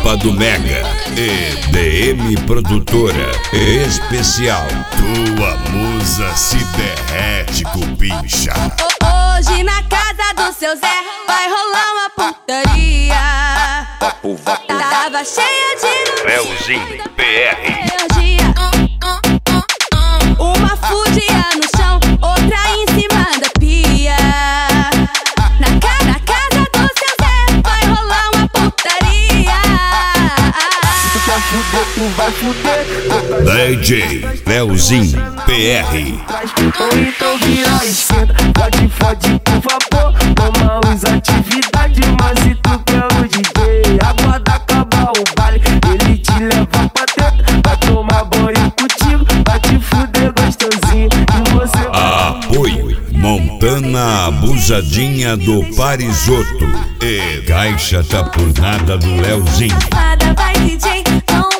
Tropa do Mega, EDM Produtora Especial. Tua musa se derrete, cupincha. Hoje na casa do seu Zé vai rolar uma putaria. Tava cheia de Leozinho PR. energia. Uma fudia no chão, outra em cima da pia. Na casa do seu Zé vai rolar uma putaria. Tu quer fuder, tu vai fuder. DJ Leozinho PR. Ou então vira e senta. Fode, por favor. Toma uns atividades, mas se tu quer o DJ, aguarda acabar o baile. Ele te leva pra dentro, vai tomar banho contigo, vai te fuder gostosinho. E você Apoio Montana Abusadinha do Parisoto. E Caixa tá por nada do Leozinho. Vai DJ, não